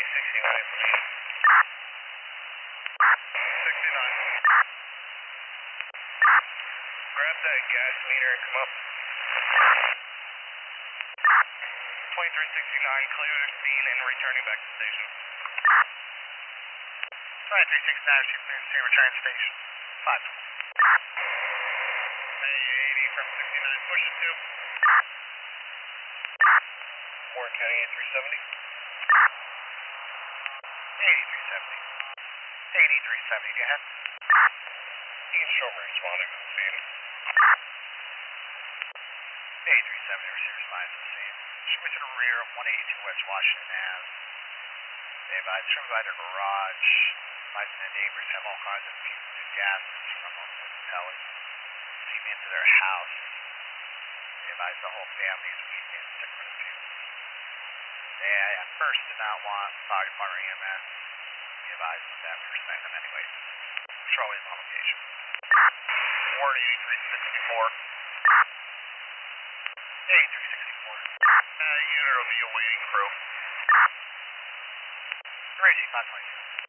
69, please. 69. Grab that gas meter and come up. 2369, clear the scene and returning back to station. 2369, shoot me and return to station. 5. Hey, 80 from 69, push it 2. Warren County 8370. 8370. 8370, go ahead. You can show me responding to the scene. 8370, receivers line to the scene. Shoot me to the rear of 182 West Washington Ave. They advise from by their garage. Advising the neighbors have all kinds of fumes and gases from a wood pellet seeping into their house. They advise the whole family is weeping and sick for the fumes. They at first did not want fire department EMS. We advised them to respect them anyway. Patrol is on location. Ward 8364. 8364. Unit will be awaiting crew. Racing 522.